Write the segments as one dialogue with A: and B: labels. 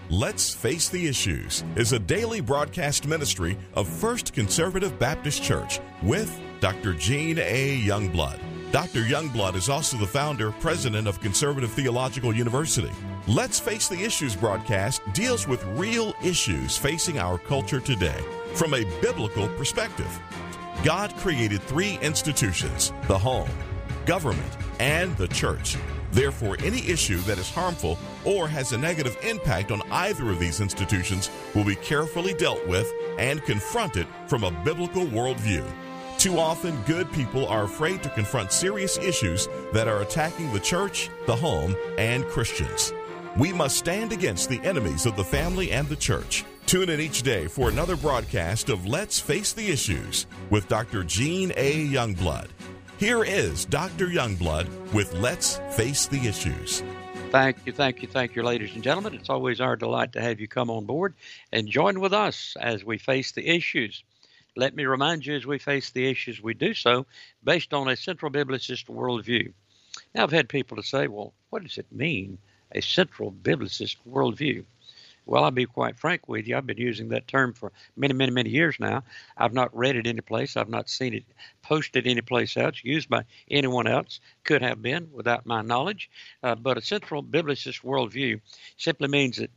A: Let's Face the Issues is a daily broadcast ministry of First Conservative Baptist Church with Dr. Gene A. Youngblood. Dr. Youngblood is also the founder, president of Conservative Theological University. Let's Face the Issues broadcast deals with real issues facing our culture today from a biblical perspective. God created three institutions: the home, government, and the church. Therefore, any issue that is harmful or has a negative impact on either of these institutions will be carefully dealt with and confronted from a biblical worldview. Too often, good people are afraid to confront serious issues that are attacking the church, the home, and Christians. We must stand against the enemies of the family and the church. Tune in each day for another broadcast of Let's Face the Issues with Dr. Gene A. Youngblood. Here is Dr. Youngblood with Let's Face the Issues.
B: Thank you, ladies and gentlemen. It's always our delight to have you come on board and join with us as we face the issues. Let me remind you, as we face the issues, we do so based on a central biblicist worldview. Now, I've had people to say, well, what does it mean, a central biblicist worldview? Well, I'll be quite frank with you. I've been using that term for many years now. I've not read it anyplace. I've not seen it posted anyplace else, used by anyone else. Could have been without my knowledge. But a central biblicist worldview simply means that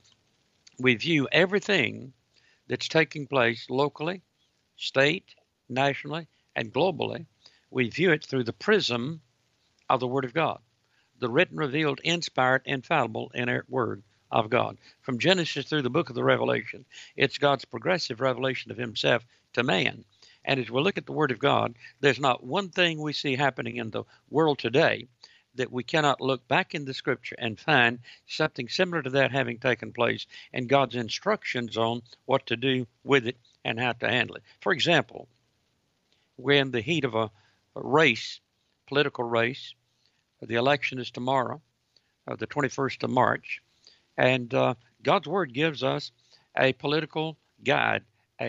B: we view everything that's taking place locally, state, nationally, and globally. We view it through the prism of the Word of God, the written, revealed, inspired, infallible, inerrant Word of God. From Genesis through the book of the Revelation, it's God's progressive revelation of himself to man. And as we look at the Word of God, there's not one thing we see happening in the world today that we cannot look back in the Scripture and find something similar to that having taken place and God's instructions on what to do with it and how to handle it. For example, we're in the heat of a race, political race. The election is tomorrow, the 21st of March. And God's Word gives us a political guide,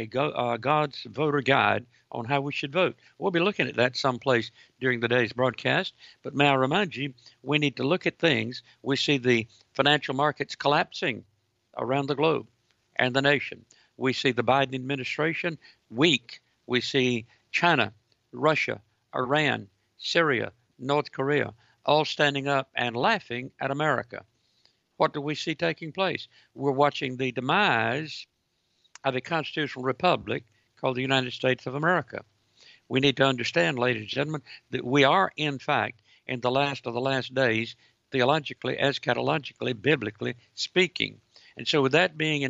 B: God's voter guide on how we should vote. We'll be looking at that someplace during the day's broadcast. But may I remind you, we need to look at things. We see the financial markets collapsing around the globe and the nation. We see the Biden administration weak. We see China, Russia, Iran, Syria, North Korea, all standing up and laughing at America. What do we see taking place? We're watching the demise of a constitutional republic called the United States of America. We need to understand, ladies and gentlemen, that we are, in fact, in the last of the last days, theologically, eschatologically, biblically speaking. And so with that being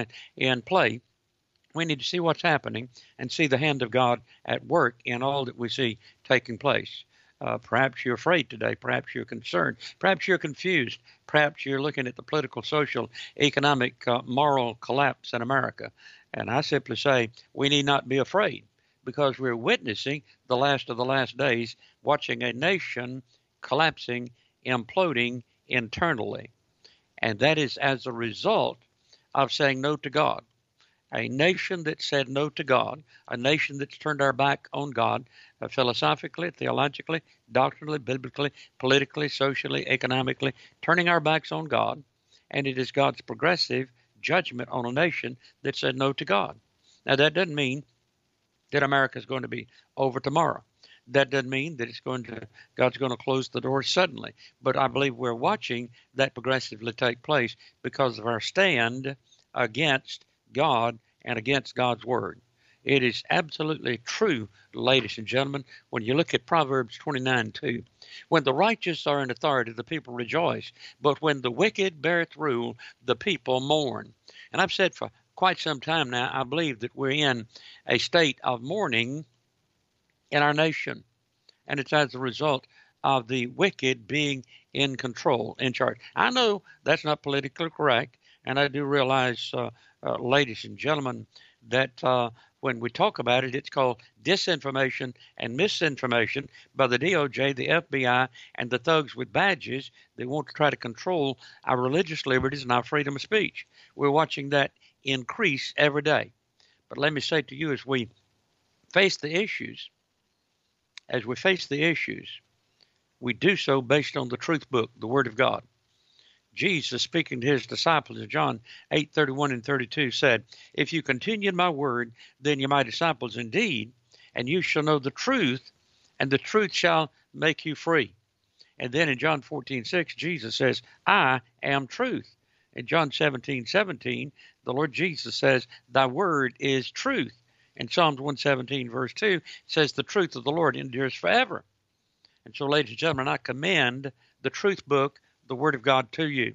B: in play, we need to see what's happening and see the hand of God at work in all that we see taking place. Perhaps you're afraid today. Perhaps you're concerned. Perhaps you're confused. Perhaps you're looking at the political, social, economic, moral collapse in America. And I simply say we need not be afraid because we're witnessing the last of the last days, watching a nation collapsing, imploding internally. And that is as a result of saying no to God. A nation that said no to God, a nation that's turned our back on God, philosophically, theologically, doctrinally, biblically, politically, socially, economically, turning our backs on God. And it is God's progressive judgment on a nation that said no to God. Now, that doesn't mean that America is going to be over tomorrow. That doesn't mean that God's going to close the door suddenly. But I believe we're watching that progressively take place because of our stand against God and against God's Word. It is absolutely true, ladies and gentlemen, when you look at Proverbs 29:2. When the righteous are in authority, the people rejoice, but when the wicked beareth rule, the people mourn. And I've said for quite some time now, I believe that we're in a state of mourning in our nation. And it's as a result of the wicked being in control, in charge. I know that's not politically correct, and I do realize, ladies and gentlemen, that when we talk about it, it's called disinformation and misinformation by the DOJ, the FBI, and the thugs with badges. They want to try to control our religious liberties and our freedom of speech. We're watching that increase every day. But let me say to you, as we face the issues, we do so based on the truth book, the Word of God. Jesus, speaking to his disciples in John 8:31 and 32, said, "If you continue in my word, then you're my disciples indeed, and you shall know the truth, and the truth shall make you free." And then in John 14:6, Jesus says, "I am truth." In John 17:17, the Lord Jesus says, "Thy word is truth." In Psalms 117, verse 2, it says, "The truth of the Lord endures forever." And so, ladies and gentlemen, I commend the truth book, the Word of God, to you.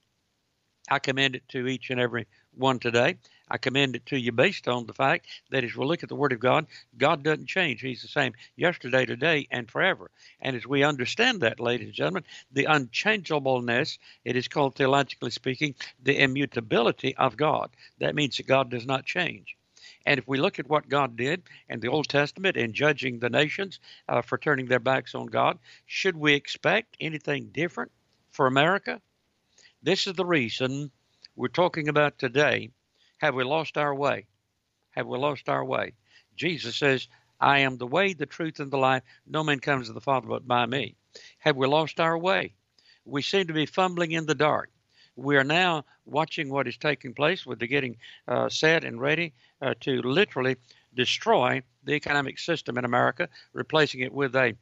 B: I commend it to each and every one today. I commend it to you based on the fact that as we look at the Word of God, God doesn't change. He's the same yesterday, today, and forever. And as we understand that, ladies and gentlemen, the unchangeableness, it is called, theologically speaking, the immutability of God. That means that God does not change. And if we look at what God did in the Old Testament in judging the nations for turning their backs on God, should we expect anything different for America? This is the reason we're talking about today. Have we lost our way? Have we lost our way? Jesus says, "I am the way, the truth, and the life. No man comes to the Father but by me." Have we lost our way? We seem to be fumbling in the dark. We are now watching what is taking place with the getting set and ready to literally destroy the economic system in America, replacing it with a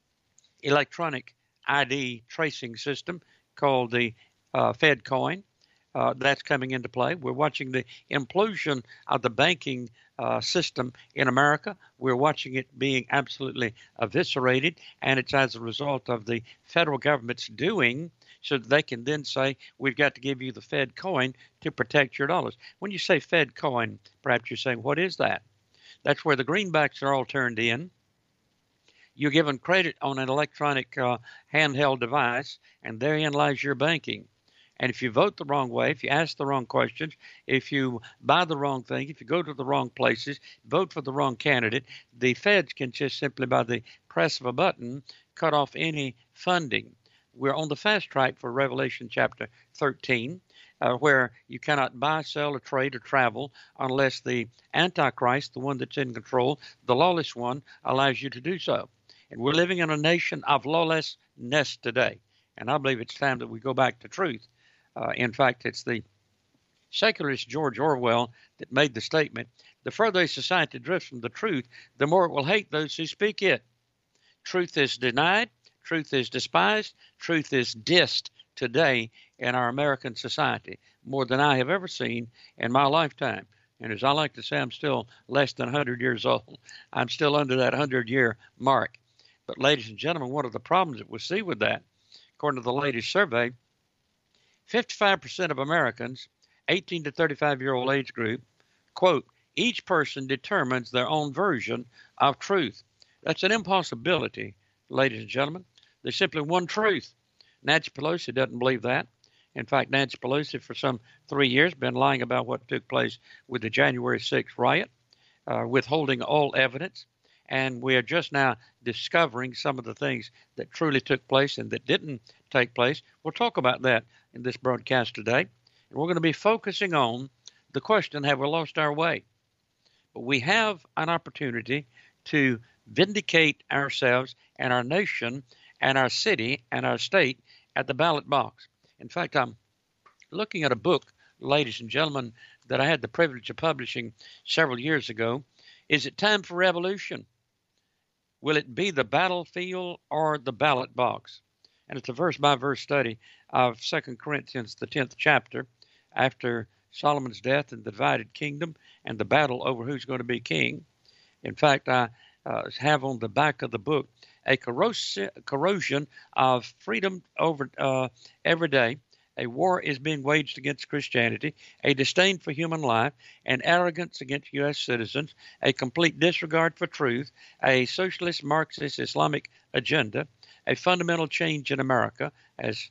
B: electronic ID tracing system called the Fed coin. That's coming into play. We're watching the implosion of the banking system in America. We're watching it being absolutely eviscerated, and it's as a result of the federal government's doing, so that they can then say, "We've got to give you the Fed coin to protect your dollars." When you say Fed coin, perhaps you're saying, what is that? That's where the greenbacks are all turned in. You're given credit on an electronic handheld device, and therein lies your banking. And if you vote the wrong way, if you ask the wrong questions, if you buy the wrong thing, if you go to the wrong places, vote for the wrong candidate, the feds can just simply, by the press of a button, cut off any funding. We're on the fast track for Revelation chapter 13, where you cannot buy, sell, or trade, or travel unless the Antichrist, the one that's in control, the lawless one, allows you to do so. And we're living in a nation of lawlessness today. And I believe it's time that we go back to truth. In fact, it's the secularist George Orwell that made the statement, "The further a society drifts from the truth, the more it will hate those who speak it." Truth is denied. Truth is despised. Truth is dissed today in our American society, more than I have ever seen in my lifetime. And as I like to say, I'm still less than 100 years old. I'm still under that 100-year mark. But ladies and gentlemen, one of the problems that we see with that, according to the latest survey, 55% of Americans, 18 to 35-year-old age group, quote, "Each person determines their own version of truth." That's an impossibility, ladies and gentlemen. There's simply one truth. Nancy Pelosi doesn't believe that. In fact, Nancy Pelosi, for some 3 years, been lying about what took place with the January 6th riot, withholding all evidence. And we are just now discovering some of the things that truly took place and that didn't take place. We'll talk about that in this broadcast today. And we're going to be focusing on the question, have we lost our way? But we have an opportunity to vindicate ourselves and our nation and our city and our state at the ballot box. In fact, I'm looking at a book, ladies and gentlemen, that I had the privilege of publishing several years ago. Is it time for revolution? Will it be the battlefield or the ballot box? And it's a verse-by-verse study of 2 Corinthians, the 10th chapter, after Solomon's death and the divided kingdom and the battle over who's going to be king. In fact, I have on the back of the book a corrosion of freedom over every day. A war is being waged against Christianity, a disdain for human life, an arrogance against U.S. citizens, a complete disregard for truth, a socialist, Marxist, Islamic agenda, a fundamental change in America, as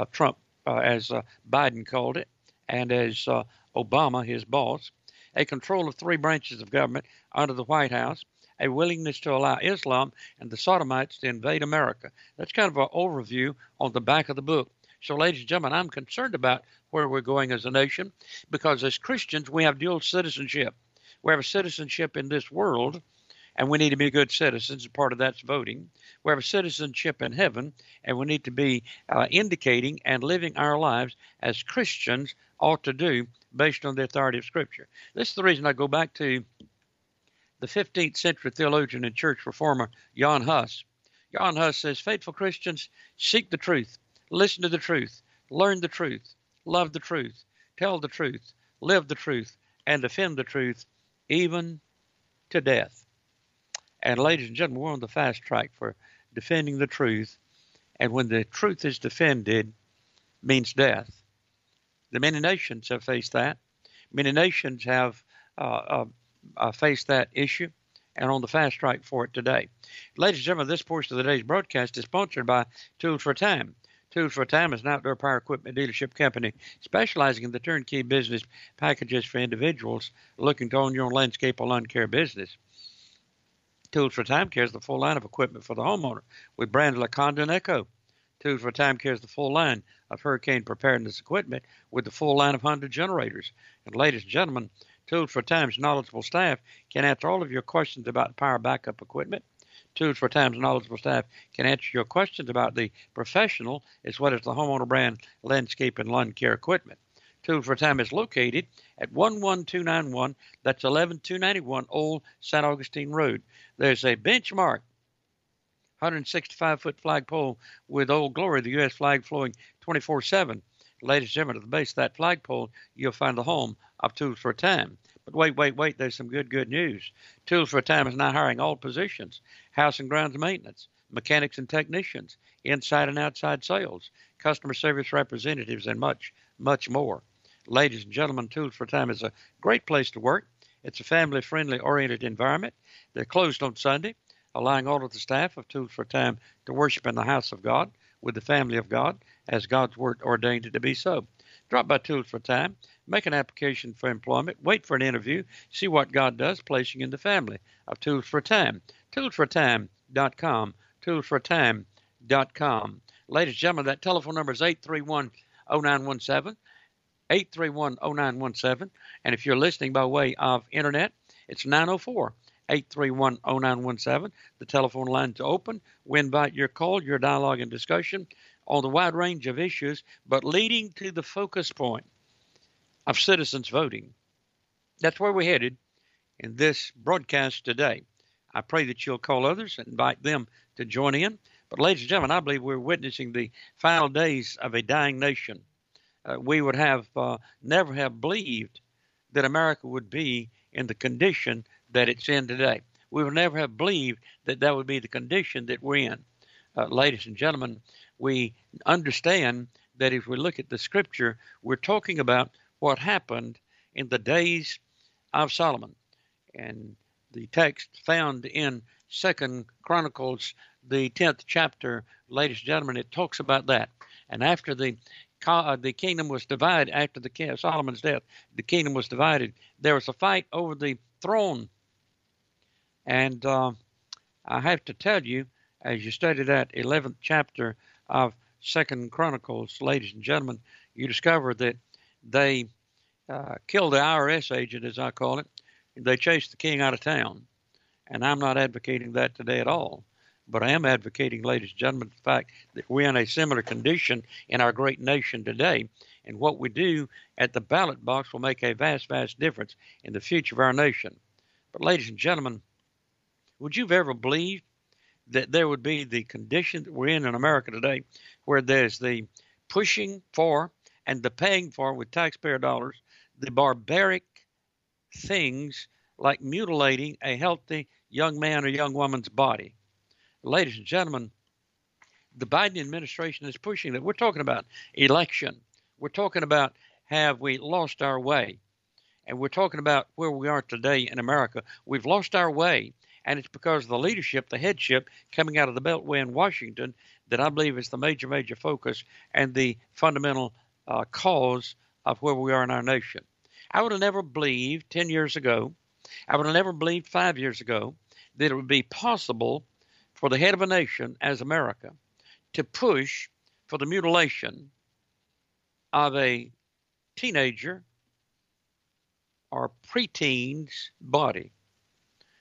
B: Biden called it, and as Obama, his boss, a control of 3 branches of government under the White House, a willingness to allow Islam and the Sodomites to invade America. That's kind of an overview on the back of the book. So, ladies and gentlemen, I'm concerned about where we're going as a nation, because as Christians, we have dual citizenship. We have a citizenship in this world, and we need to be good citizens. Part of that's voting. We have a citizenship in heaven, and we need to be indicating and living our lives as Christians ought to do based on the authority of Scripture. This is the reason I go back to the 15th century theologian and church reformer Jan Hus. Jan Hus says, faithful Christians seek the truth, listen to the truth, learn the truth, love the truth, tell the truth, live the truth, and defend the truth, even to death. And ladies and gentlemen, we're on the fast track for defending the truth. And when the truth is defended, means death. The many nations have faced that. Many nations have faced that issue and on the fast track for it today. Ladies and gentlemen, this portion of today's broadcast is sponsored by Tools for Time. Tools for Time is an outdoor power equipment dealership company specializing in the turnkey business packages for individuals looking to own your own landscape or lawn care business. Tools for Time carries the full line of equipment for the homeowner with brands like Honda and Echo. Tools for Time carries the full line of hurricane preparedness equipment with the full line of Honda generators. And ladies and gentlemen, Tools for Time's knowledgeable staff can answer all of your questions about power backup equipment. Tools for Time's knowledgeable staff can answer your questions about the professional as well as the homeowner brand landscape and lawn care equipment. Tools for Time is located at 11291, that's 11291 Old St. Augustine Road. There's a benchmark 165-foot flagpole with Old Glory, the U.S. flag, flowing 24/7. Ladies and gentlemen, at the base of that flagpole, you'll find the home of Tools for Time. But wait, there's some good news. Tools for Time is now hiring all positions: house and grounds maintenance, mechanics and technicians, inside and outside sales, customer service representatives, and much more. Ladies and gentlemen, Tools for Time is a great place to work. It's a family-friendly oriented environment. They're closed on Sunday, allowing all of the staff of Tools for Time to worship in the house of God with the family of God as God's word ordained it to be so. Drop by Tools for Time, make an application for employment, wait for an interview, see what God does, placing in the family of Tools for Time. ToolsForTime.com, ToolsForTime.com. Ladies and gentlemen, that telephone number is 831-0917, 831-0917. And if you're listening by way of internet, it's 904-831-0917. The telephone line's open. We invite your call, your dialogue, and discussion on the wide range of issues, but leading to the focus point of citizens voting. That's where we're headed in this broadcast today. I pray that you'll call others and invite them to join in. But ladies and gentlemen, I believe we're witnessing the final days of a dying nation. We would have never have believed that America would be in the condition that it's in today. We would never have believed that that would be the condition that we're in. Ladies and gentlemen, we understand that if we look at the scripture, we're talking about what happened in the days of Solomon. And the text found in 2 Chronicles, the 10th chapter, ladies and gentlemen, it talks about that. And after the kingdom was divided, after Solomon's death, the kingdom was divided. There was a fight over the throne. And I have to tell you, as you study that 11th chapter of 2 Chronicles, ladies and gentlemen, you discover that they killed the IRS agent, as I call it. They chased the king out of town. And I'm not advocating that today at all. But I am advocating, ladies and gentlemen, the fact that we're in a similar condition in our great nation today. And what we do at the ballot box will make a vast difference in the future of our nation. But ladies and gentlemen, would you have ever believed that there would be the condition that we're in America today, where there's the pushing for and the paying for with taxpayer dollars, the barbaric things like mutilating a healthy young man or young woman's body? Ladies and gentlemen, the Biden administration is pushing that. We're talking about election. We're talking about, have we lost our way? And we're talking about where we are today in America. We've lost our way. And it's because of the leadership, the headship coming out of the Beltway in Washington that I believe is the major focus and the fundamental cause of where we are in our nation. I would have never believed 10 years ago, I would have never believed 5 years ago that it would be possible for the head of a nation as America to push for the mutilation of a teenager or preteen's body.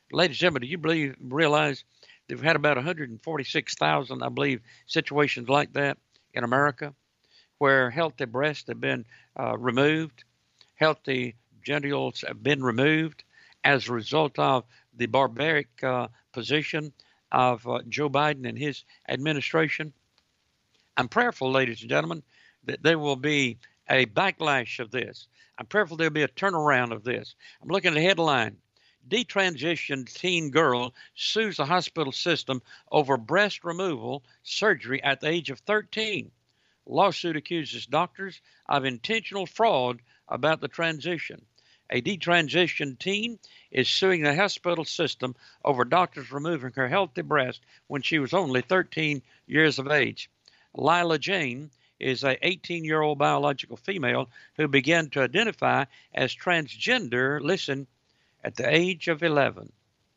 B: Ladies and gentlemen, do you realize they've had about 146,000, I believe, situations like that in America where healthy breasts have been removed, healthy genitals have been removed as a result of the barbaric position of Joe Biden and his administration. I'm prayerful, ladies and gentlemen, that there will be a backlash of this. I'm prayerful there'll be a turnaround of this. I'm looking at the headline. Detransitioned teen girl sues the hospital system over breast removal surgery at the age of 13. Lawsuit accuses doctors of intentional fraud about the transition. A detransitioned teen is suing the hospital system over doctors removing her healthy breast when she was only 13 years of age. Lila Jane is a 18-year-old biological female who began to identify as transgender, listen, at the age of 11.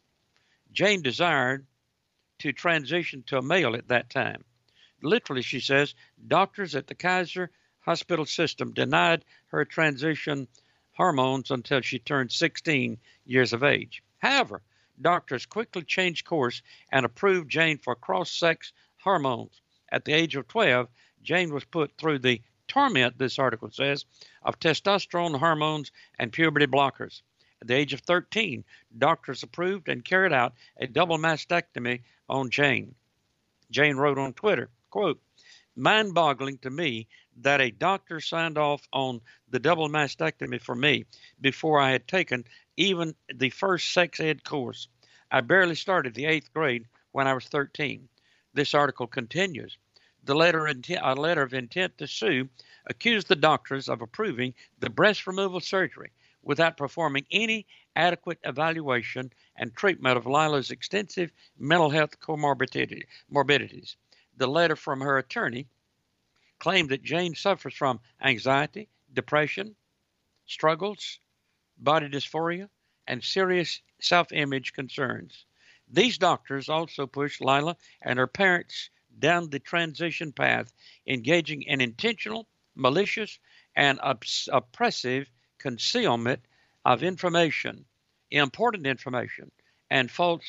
B: Jane desired to transition to a male at that time. Literally, she says, doctors at the Kaiser Hospital system denied her transition hormones until she turned 16 years of age. However, doctors quickly changed course and approved Jane for cross-sex hormones. At the age of 12, Jane was put through the torment, this article says, of testosterone hormones and puberty blockers. At the age of 13, doctors approved and carried out a double mastectomy on Jane. Jane wrote on Twitter, quote, mind-boggling to me that a doctor signed off on the double mastectomy for me before I had taken even the first sex ed course. I barely started the 8th grade when I was 13. This article continues. A letter of intent to sue accused the doctors of approving the breast removal surgery without performing any adequate evaluation and treatment of Lila's extensive mental health comorbidities. The letter from her attorney claimed that Jane suffers from anxiety, depression, struggles, body dysphoria, and serious self-image concerns. These doctors also pushed Lila and her parents down the transition path, engaging in intentional, malicious, and oppressive concealment of information, important information, and false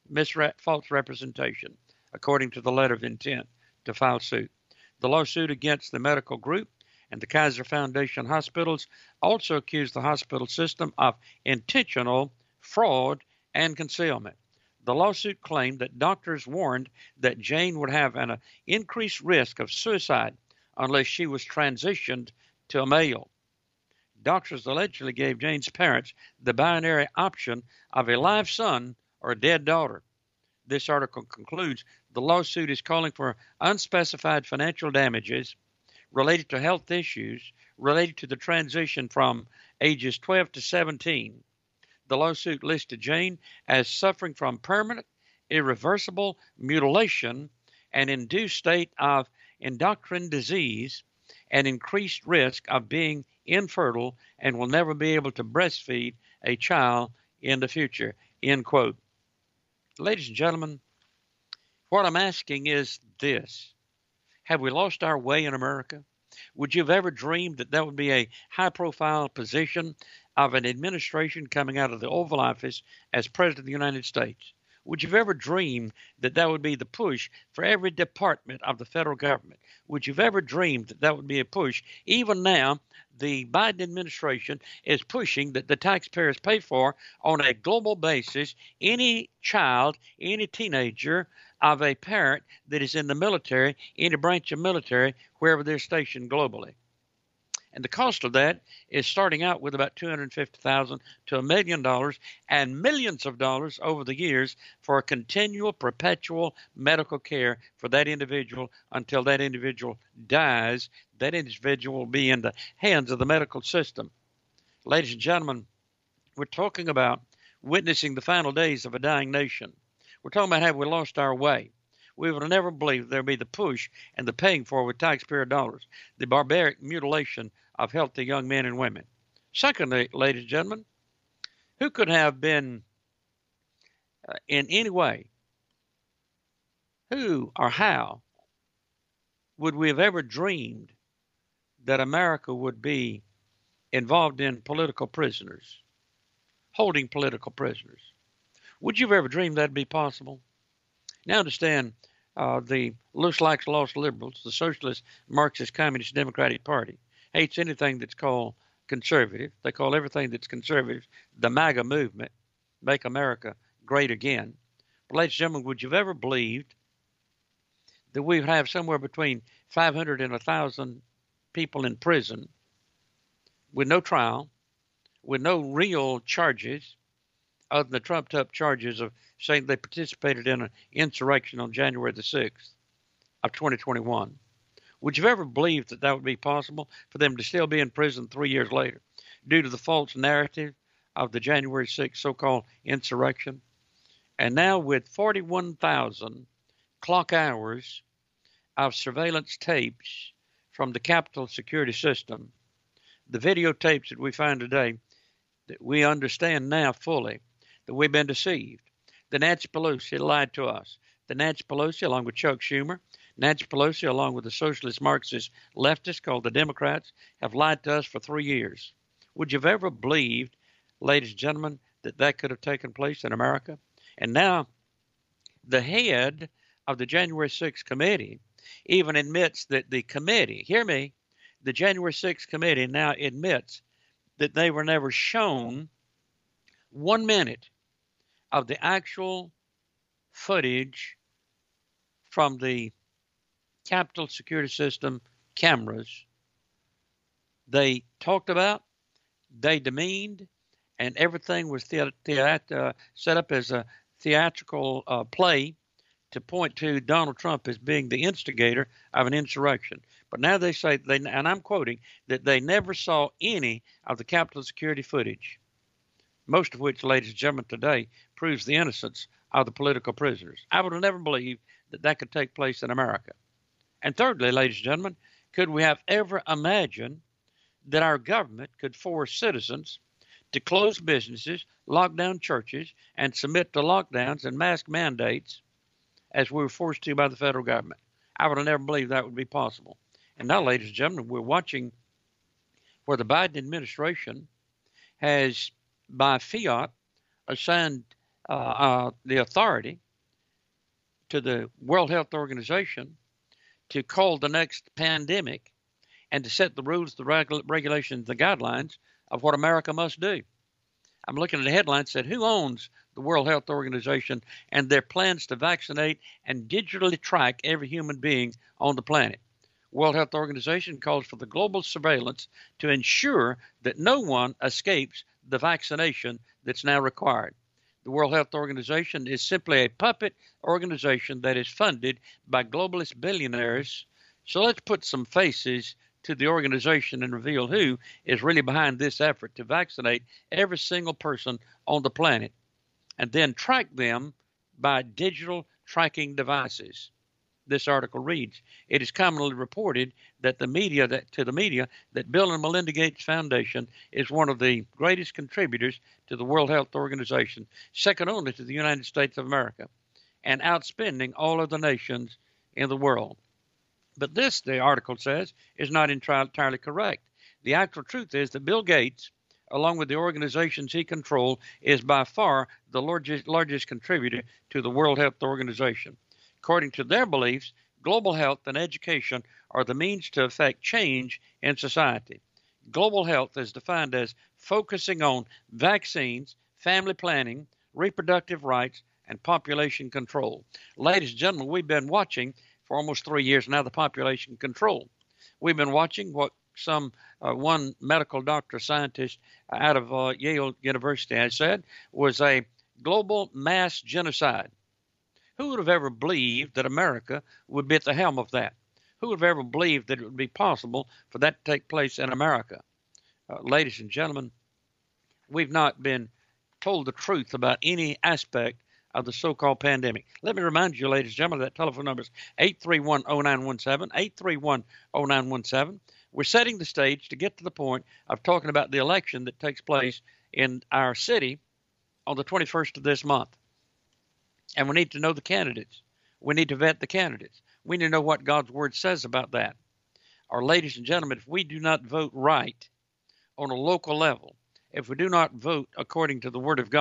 B: representation, according to the letter of intent to file suit. The lawsuit against the medical group and the Kaiser Foundation hospitals also accused the hospital system of intentional fraud and concealment. The lawsuit claimed that doctors warned that Jane would have an increased risk of suicide unless she was transitioned to a male. Doctors allegedly gave Jane's parents the binary option of a live son or a dead daughter. This article concludes the lawsuit is calling for unspecified financial damages related to health issues related to the transition from ages 12 to 17. The lawsuit listed Jane as suffering from permanent, irreversible mutilation, an induced state of endocrine disease, and increased risk of being infertile and will never be able to breastfeed a child in the future, end quote. Ladies and gentlemen, what I'm asking is this. Have we lost our way in America? Would you have ever dreamed that that would be a high-profile position of an administration coming out of the Oval Office as President of the United States? Would you have ever dreamed that that would be the push for every department of the federal government? Would you have ever dreamed that that would be a push? Even now, the Biden administration is pushing that the taxpayers pay for on a global basis any child, any teenager of a parent that is in the military, any branch of military, wherever they're stationed globally. And the cost of that is starting out with about $250,000 to $1 million and millions of dollars over the years for a continual, perpetual medical care for that individual until that individual dies. That individual will be in the hands of the medical system. Ladies and gentlemen, we're talking about witnessing the final days of a dying nation. We're talking about have we lost our way. We would have never believed there'd be the push and the paying for with taxpayer dollars, the barbaric mutilation of healthy young men and women. Secondly, ladies and gentlemen, who could have been in any way, who or how would we have ever dreamed that America would be involved in political prisoners, holding political prisoners? Would you have ever dreamed that'd be possible? Now understand, the loose likes lost liberals, the Socialist, Marxist, Communist, Democratic Party, hates anything that's called conservative. They call everything that's conservative the MAGA movement, Make America Great Again. But ladies and gentlemen, would you have ever believed that we would have somewhere between 500 and 1,000 people in prison with no trial, with no real charges, other than the trumped-up charges of saying they participated in an insurrection on January the 6th of 2021? Would you have ever believed that that would be possible for them to still be in prison 3 years later due to the false narrative of the January 6th so-called insurrection? And now with 41,000 clock hours of surveillance tapes from the Capitol security system, the videotapes that we find today, that we understand now fully that we've been deceived. The Nancy Pelosi lied to us. The Nancy Pelosi, along with Chuck Schumer, Nancy Pelosi, along with the socialist Marxist leftists called the Democrats, have lied to us for 3 years. Would you have ever believed, ladies and gentlemen, that that could have taken place in America? And now the head of the January 6th committee even admits that the committee, hear me, the January 6th committee now admits that they were never shown 1 minute of the actual footage from the Capitol security system cameras they talked about, they demeaned, and everything was set up as a theatrical play to point to Donald Trump as being the instigator of an insurrection. But now they say, and I'm quoting, that they never saw any of the Capitol security footage, most of which, ladies and gentlemen, today proves the innocence of the political prisoners. I would have never believed that that could take place in America. And thirdly, ladies and gentlemen, could we have ever imagined that our government could force citizens to close businesses, lock down churches, and submit to lockdowns and mask mandates as we were forced to by the federal government? I would have never believed that would be possible. And now, ladies and gentlemen, we're watching where the Biden administration has, by fiat, assigned the authority to the World Health Organization to call the next pandemic and to set the rules, the regulations, the guidelines of what America must do. I'm looking at the headline that said, who owns the World Health Organization and their plans to vaccinate and digitally track every human being on the planet? World Health Organization calls for the global surveillance to ensure that no one escapes the vaccination that's now required. The World Health Organization is simply a puppet organization that is funded by globalist billionaires. So let's put some faces to the organization and reveal who is really behind this effort to vaccinate every single person on the planet and then track them by digital tracking devices. This article reads, it is commonly reported that the media that Bill and Melinda Gates Foundation is one of the greatest contributors to the World Health Organization, second only to the United States of America, and outspending all other nations in the world. But this, the article says, is not entirely correct. The actual truth is that Bill Gates, along with the organizations he controls, is by far the largest contributor to the World Health Organization. According to their beliefs, global health and education are the means to effect change in society. Global health is defined as focusing on vaccines, family planning, reproductive rights, and population control. Ladies and gentlemen, we've been watching for almost 3 years now the population control. We've been watching what one medical doctor scientist out of Yale University has said was a global mass genocide. Who would have ever believed that America would be at the helm of that? Who would have ever believed that it would be possible for that to take place in America? Ladies and gentlemen, we've not been told the truth about any aspect of the so-called pandemic. Let me remind you, ladies and gentlemen, that telephone number is 831-0917, 831-0917. We're setting the stage to get to the point of talking about the election that takes place in our city on the 21st of this month. And we need to know the candidates. We need to vet the candidates. We need to know what God's word says about that. Or, ladies and gentlemen, if we do not vote right on a local level, if we do not vote according to the word of God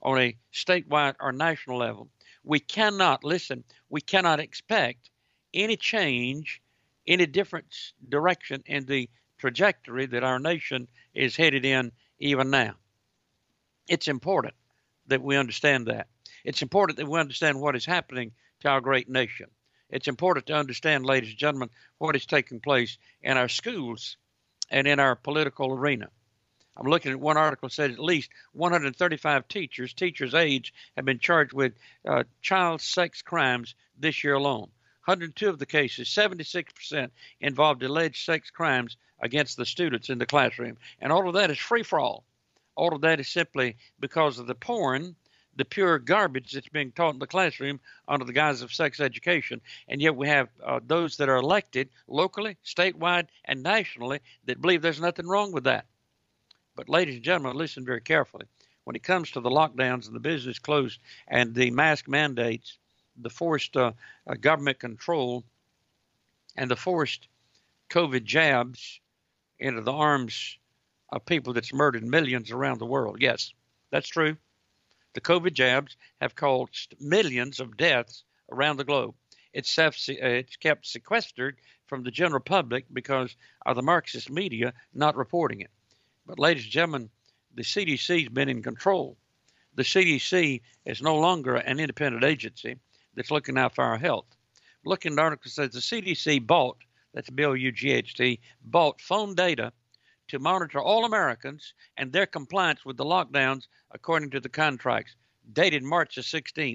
B: on a statewide or national level, we cannot expect any change, any different direction in the trajectory that our nation is headed in even now. It's important that we understand that. It's important that we understand what is happening to our great nation. It's important to understand, ladies and gentlemen, what is taking place in our schools and in our political arena. I'm looking at one article that said at least 135 teachers' aides, have been charged with child sex crimes this year alone. 102 of the cases, 76%, involved alleged sex crimes against the students in the classroom. And all of that is free for all. All of that is simply because of the porn, the pure garbage that's being taught in the classroom under the guise of sex education. And yet we have those that are elected locally, statewide, and nationally that believe there's nothing wrong with that. But ladies and gentlemen, listen very carefully. When it comes to the lockdowns and the business closed and the mask mandates, the forced government control, and the forced COVID jabs into the arms of people that's murdered millions around the world. Yes, that's true. The COVID jabs have caused millions of deaths around the globe. It's kept sequestered from the general public because of the Marxist media not reporting it. But ladies and gentlemen, the CDC has been in control. The CDC is no longer an independent agency that's looking out for our health. Look in the article, says the CDC bought, that's BOUGHT, bought phone data to monitor all Americans and their compliance with the lockdowns according to the contracts, dated March the 16th.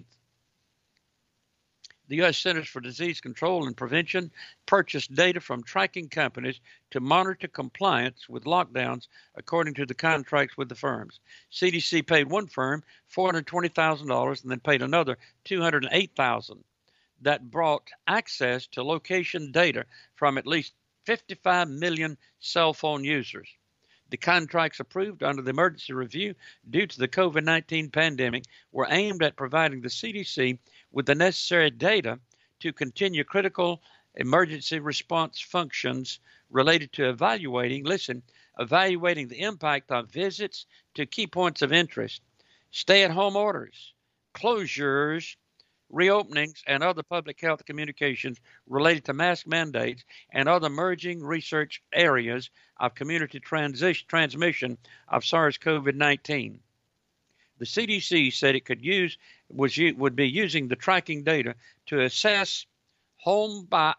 B: The U.S. Centers for Disease Control and Prevention purchased data from tracking companies to monitor compliance with lockdowns according to the contracts with the firms. CDC paid one firm $420,000 and then paid another $208,000. That brought access to location data from at least 55 million cell phone users. The contracts approved under the emergency review due to the COVID-19 pandemic were aimed at providing the CDC with the necessary data to continue critical emergency response functions related to evaluating the impact of visits to key points of interest, stay-at-home orders, closures, reopenings, and other public health communications related to mask mandates and other emerging research areas of community transmission of SARS-CoV-19. The CDC said it would be using the tracking data to assess home by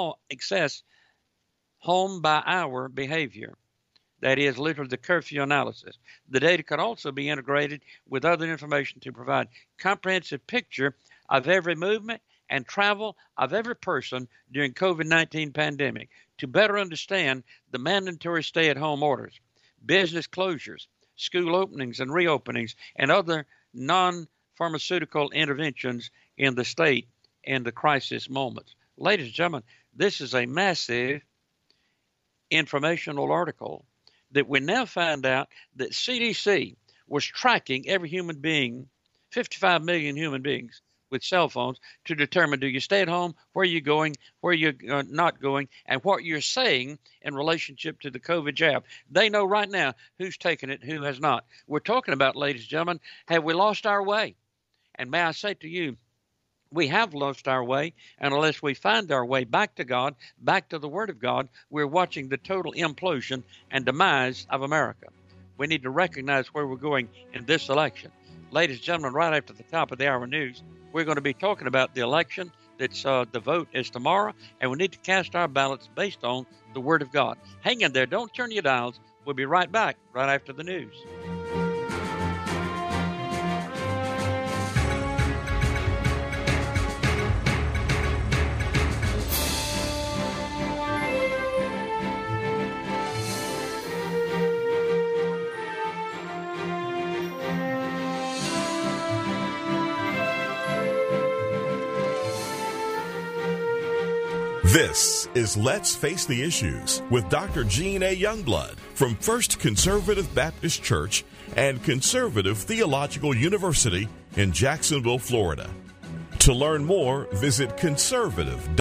B: hour behavior. That is literally the curfew analysis. The data could also be integrated with other information to provide comprehensive picture of every movement and travel of every person during COVID-19 pandemic to better understand the mandatory stay-at-home orders, business closures, school openings and reopenings, and other non-pharmaceutical interventions in the state in the crisis moments. Ladies and gentlemen, this is a massive informational article that we now find out that CDC was tracking every human being, 55 million human beings, with cell phones to determine, do you stay at home, where are you going, where are you not going, and what you're saying in relationship to the COVID jab. They know right now who's taken it, who has not. We're talking about, ladies and gentlemen, have we lost our way? And may I say to you, we have lost our way, and unless we find our way back to God, back to the Word of God, we're watching the total implosion and demise of America. We need to recognize where we're going in this election. Ladies and gentlemen, right after the top of the hour news, we're going to be talking about the election. The vote is tomorrow, and we need to cast our ballots based on the Word of God. Hang in there. Don't turn your dials. We'll be right back right after the news.
A: This is Let's Face the Issues with Dr. Gene A. Youngblood from First Conservative Baptist Church and Conservative Theological University in Jacksonville, Florida. To learn more, visit conservative.org.